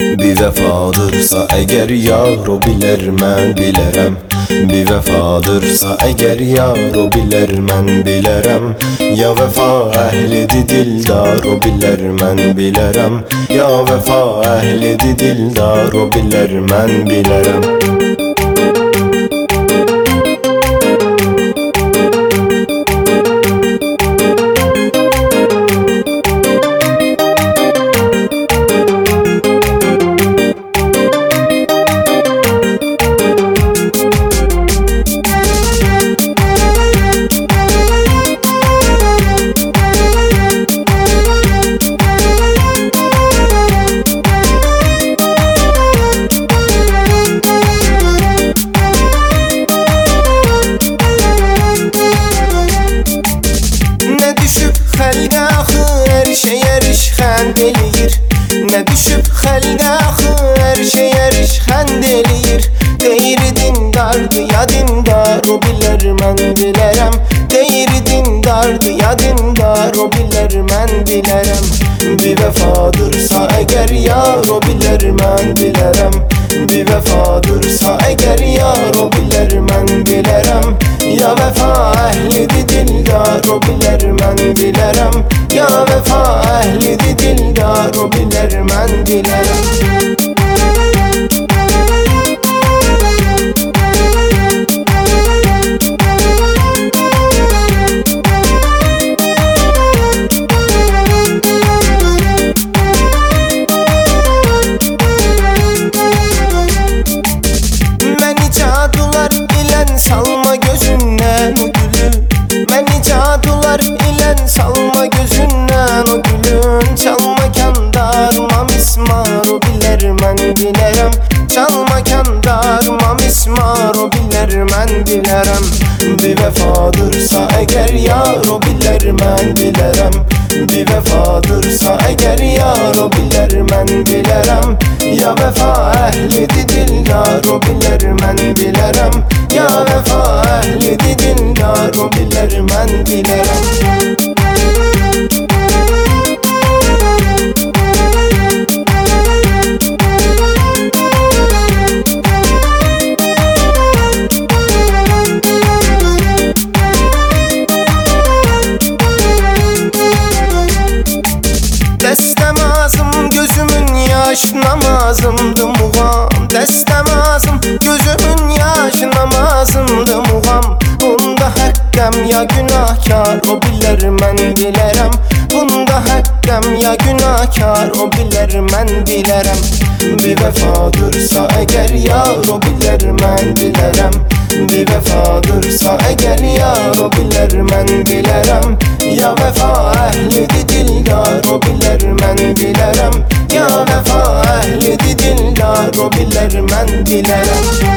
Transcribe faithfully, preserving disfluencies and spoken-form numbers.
Bir vefadırsa eğer yar o biler mən bilərəm. Bir vefadırsa eğer yar o biler mən bilərəm. Ya vefa əhlidir dildar o biler mən bilərəm. Ya vefa əhlidir dildar o biler mən bilərəm. Xəlqə axı hər şey ərişxənd eləyir. Nə düşüb xəlqə axı hər şey ərişxənd eləyir. Deyir dindardı ya dindar o bilər mən bilərəm. Deyir dindardı ya dindar o bilər mən bilərəm. Bir vefadırsa əgər yar o bilər mən bilərəm. Bir vefadırsa əgər yar o bilər mən bilərəm. Ya vefa əhlidir dildar o bilər mən bilərəm. Ya vefa əhlidir dildar o bilər mən bilərəm. Məni cadular ilən salma gözündən o gülü. Məni cadular ilən salma gözündən o gülün. Çalma kəndarma mismar o bilər mən bilərəm. Çalma kəndarma mismar o bilər mən bilərəm. Bir vefadırsa əgər yar o bilər mən bilərəm. Bir vefadırsa əgər yar o bilər mən bilərəm. Ya vefa əhlidir dildar o bilər mən bilərəm. Ya vefa əhlidir dildar o bilər mən bilərəm. Dəstəm azım gözümün yaş namazımdı muğam. Dəstəm azım gözümün yaş namazımdı muğam. Bunda həqqəm ya günahkar o bilər mən bilərəm. Bunda həqqəm ya günahkar o bilər mən bilərəm. Bir vefadırsa əgər yar o bilər mən bilərəm. Bir vefadırsa əgər yar o bilər mən bilərəm. Ya vefa əhlidir dildar o bilər mən bilərəm. Ya vefa əhlidir dildar o bilər mən bilərəm.